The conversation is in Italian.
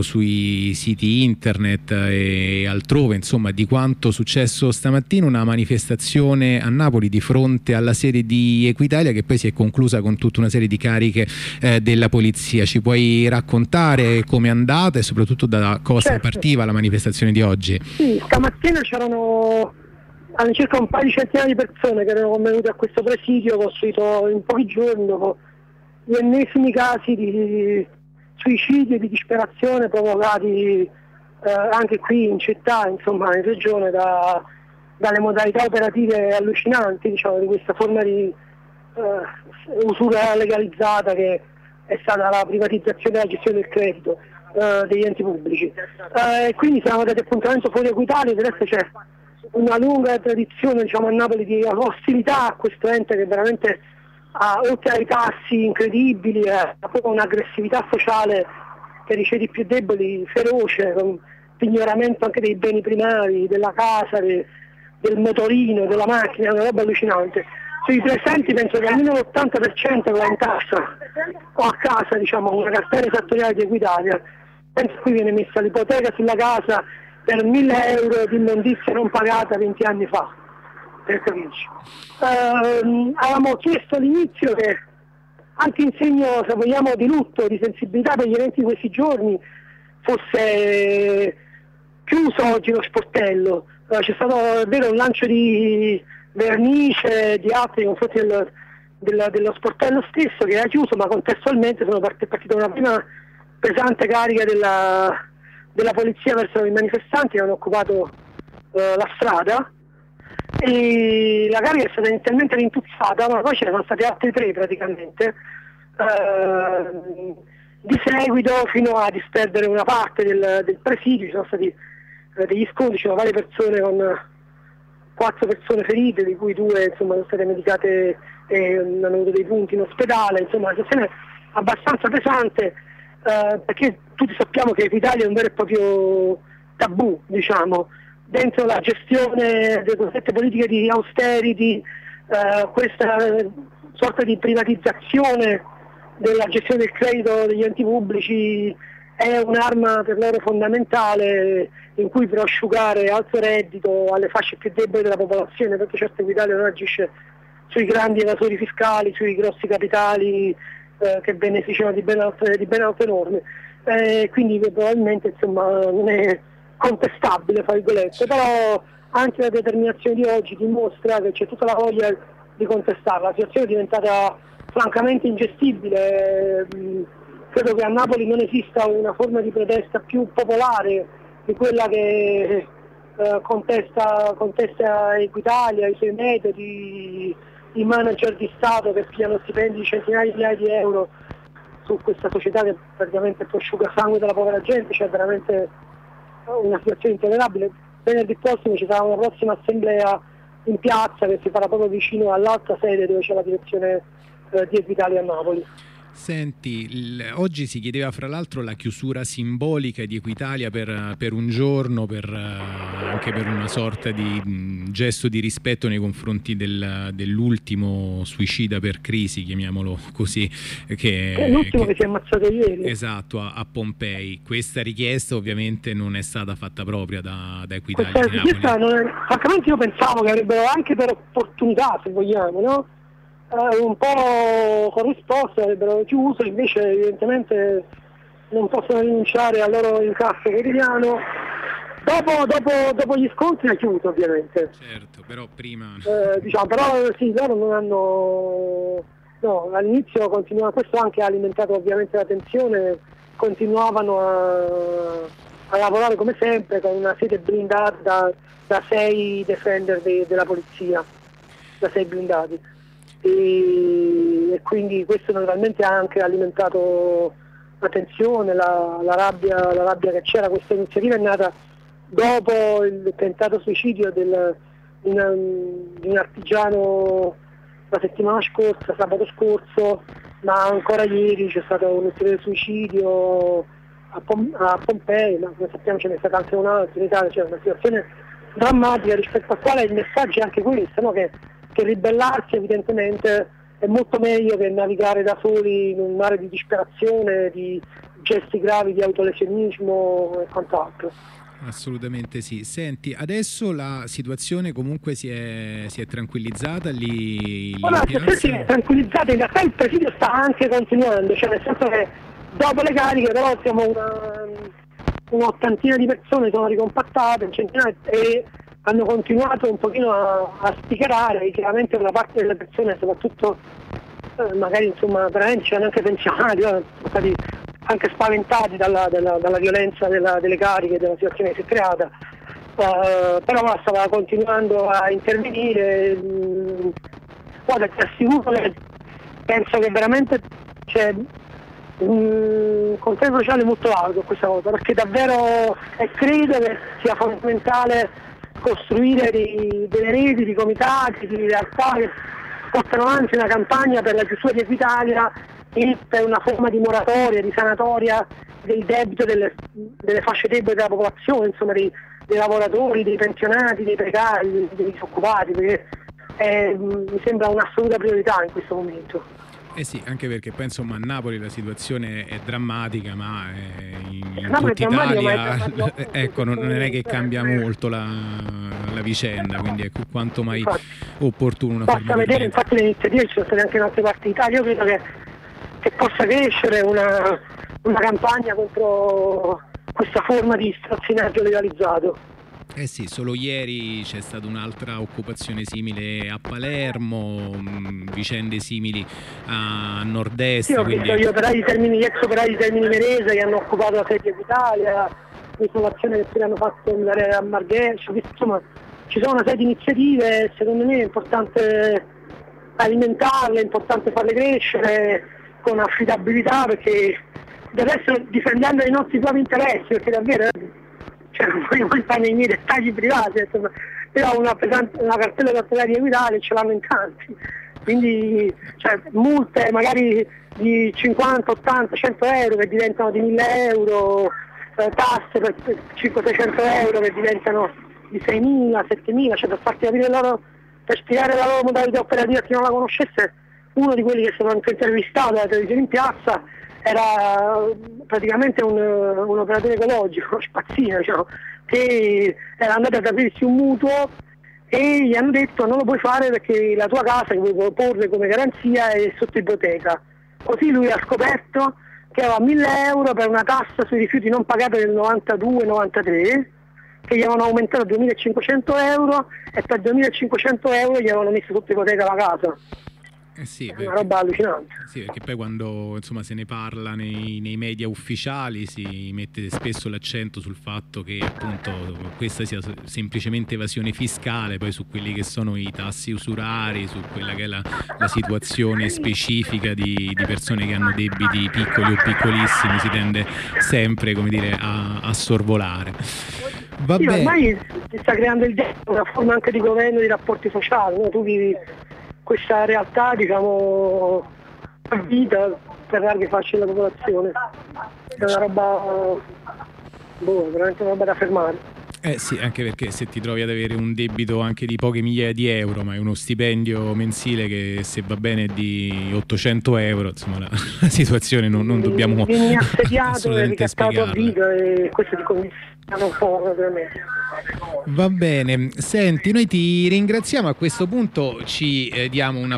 sui siti internet e altrove, insomma, di quanto successo stamattina, una manifestazione a Napoli di fronte alla sede di Equitalia che poi si è conclusa con tutta una serie di cariche della polizia. Ci puoi raccontare come è andata e soprattutto da cosa partiva la manifestazione di oggi? Sì, stamattina c'erano all'incirca un paio di centinaia di persone che erano convenute a questo presidio costruito in pochi giorni dopo gli ennesimi casi di suicidio e di disperazione provocati anche qui in città, insomma in regione, dalle modalità operative allucinanti, diciamo, di questa forma di usura legalizzata che è stata la privatizzazione della gestione del credito degli enti pubblici. Quindi siamo dati appuntamento fuori Equitalia, del resto c'è una lunga tradizione, diciamo, a Napoli di ostilità a questo ente che veramente ha, oltre ai tassi incredibili, ha proprio un'aggressività sociale che riceve i più deboli, feroce, con pignoramento anche dei beni primari, della casa, del motorino, della macchina, una roba allucinante. Sui presenti penso che almeno l'80% va in tassa o a casa, diciamo, una cartella esattoriale di Equitalia. Penso che qui viene messa l'ipoteca sulla casa per 1.000 euro di immondizia non pagata 20 anni fa, per capirci. Avevamo chiesto all'inizio che, anche in segno, se vogliamo, di lutto, di sensibilità per gli eventi di questi giorni, fosse chiuso oggi lo sportello. C'è stato, è vero, un lancio di vernice, di altri nei confronti dello sportello stesso che era chiuso, ma contestualmente sono partita una prima pesante carica della polizia verso i manifestanti che hanno occupato la strada, e la carica è stata inizialmente rintuzzata, ma poi ce ne sono stati altri 3 praticamente di seguito, fino a disperdere una parte del presidio. Ci sono stati degli scontri, ci sono varie persone, con 4 persone ferite, di cui 2 insomma sono state medicate e hanno avuto dei punti in ospedale. Insomma, la situazione è abbastanza pesante, perché tutti sappiamo che l'Italia è un vero e proprio tabù, diciamo, dentro la gestione delle cosiddette politiche di austerity, questa sorta di privatizzazione della gestione del credito degli enti pubblici è un'arma per loro fondamentale, in cui per asciugare alto reddito alle fasce più deboli della popolazione, perché certo l'Italia non agisce sui grandi evasori fiscali, sui grossi capitali che beneficiano di ben altre norme, quindi probabilmente, insomma, non è contestabile, fra virgolette, però anche la determinazione di oggi dimostra che c'è tutta la voglia di contestarla. La situazione è diventata francamente ingestibile. Credo che a Napoli non esista una forma di protesta più popolare di quella che contesta Equitalia, i suoi metodi, i manager di Stato che pigliano stipendi di centinaia di migliaia di euro su questa società che praticamente prosciuga sangue della povera gente. C'è veramente una situazione intollerabile. Venerdì prossimo ci sarà una prossima assemblea in piazza che si farà proprio vicino all'altra sede dove c'è la direzione di Equitalia a Napoli. Senti, oggi si chiedeva fra l'altro la chiusura simbolica di Equitalia per un giorno, anche per una sorta di gesto di rispetto nei confronti dell'ultimo suicida per crisi, chiamiamolo così, che l'ultimo che si è ammazzato ieri. Esatto, a Pompei. Questa richiesta ovviamente non è stata fatta propria da Equitalia. Questa richiesta francamente io pensavo che avrebbero, anche per opportunità, se vogliamo, no? Un po' corrisposto, avrebbero chiuso, invece evidentemente non possono rinunciare al loro incasso quotidiano. Dopo gli scontri ha chiuso, ovviamente. Certo, però prima... diciamo, però sì, loro non hanno... No, all'inizio continuavano, questo anche ha alimentato ovviamente la tensione, continuavano a lavorare come sempre con una sede blindata da 6 defender della polizia, da 6 blindati. E quindi questo naturalmente ha anche alimentato la tensione, la rabbia che c'era. Questa iniziativa è nata dopo il tentato suicidio di un artigiano la settimana scorsa, sabato scorso, ma ancora ieri c'è stato un ulteriore suicidio a Pompei, ma come sappiamo ce n'è stato anche un altro in Italia. C'è una situazione drammatica rispetto al quale il messaggio è anche questo, no? Che ribellarsi evidentemente è molto meglio che navigare da soli in un mare di disperazione, di gesti gravi di autolesionismo e quant'altro. Assolutamente sì. Senti, adesso la situazione comunque si è tranquillizzata lì in La situazione si è tranquillizzata, in realtà il presidio sta anche continuando, cioè nel senso che dopo le cariche però siamo un'ottantina di persone sono ricompattate, un centinaio, e hanno continuato un pochino a spicherare. Chiaramente una parte delle persone, soprattutto magari insomma veramente c'erano anche pensionati, sono stati anche spaventati dalla violenza delle cariche, della situazione che si è creata, però stava continuando a intervenire. Guarda, ti assicuro che penso che veramente c'è un consenso sociale molto largo questa cosa, perché davvero credo che sia fondamentale costruire delle reti di comitati, di realtà che portano avanti una campagna per la chiusura di Equitalia e per una forma di moratoria, di sanatoria del debito delle fasce deboli della popolazione, insomma dei lavoratori, dei pensionati, dei precari, dei disoccupati, perché mi sembra un'assoluta priorità in questo momento. Eh sì, anche perché poi insomma a Napoli la situazione è drammatica, ma in tutta Italia ecco, non è che cambia molto la vicenda, quindi è quanto mai opportuno una basta vedere, infatti le iniziative ci sono state anche in altre parti d'Italia. Io credo che possa crescere una campagna contro questa forma di strazzinaggio legalizzato. Eh sì, solo ieri c'è stata un'altra occupazione simile a Palermo, vicende simili a nord-est. Sì, ho visto gli ex operai di Termini Imerese che hanno occupato la sede di Italia, l'installazione che poi hanno fatto a Margheccio, insomma ci sono una serie di iniziative, secondo me è importante alimentarle, è importante farle crescere con affidabilità, perché adesso difendendo i nostri propri interessi, perché davvero non voglio entrare nei miei dettagli privati, insomma, però una cartella cartellare di Equitalia ce l'hanno in tanti, quindi multe magari di 50, 80, 100 euro che diventano di 1000 euro, tasse per 500-600 euro che diventano di 6.000, 7.000, per farti capire per spiegare la loro modalità operativa, chi non la conoscesse. Uno di quelli che sono anche intervistato alla televisione in piazza era praticamente un operatore ecologico, spazzino, diciamo, che era andato ad aprirsi un mutuo e gli hanno detto non lo puoi fare perché la tua casa che vuoi porre come garanzia è sotto ipoteca. Così lui ha scoperto che aveva 1.000 euro per una tassa sui rifiuti non pagata del 92-93, che gli avevano aumentato a 2.500 euro e per 2.500 euro gli avevano messo sotto ipoteca la casa. Sì, è una roba allucinante. Sì, perché poi quando insomma se ne parla nei media ufficiali si mette spesso l'accento sul fatto che appunto questa sia semplicemente evasione fiscale, poi su quelli che sono i tassi usurari, su quella che è la situazione specifica di persone che hanno debiti piccoli o piccolissimi, si tende sempre, come dire, a sorvolare. Sì, ormai si sta creando una forma anche di governo, di rapporti sociali, no? Tu vivi questa realtà, diciamo, a vita per larghe fasce della popolazione. È una roba, veramente una roba da fermare. Sì, anche perché se ti trovi ad avere un debito anche di poche migliaia di euro, ma è uno stipendio mensile che se va bene è di 800 euro, insomma la situazione non dobbiamo assolutamente spiegarla. E questo ti condiziona un po', naturalmente. Va bene, senti, noi ti ringraziamo, a questo punto ci diamo una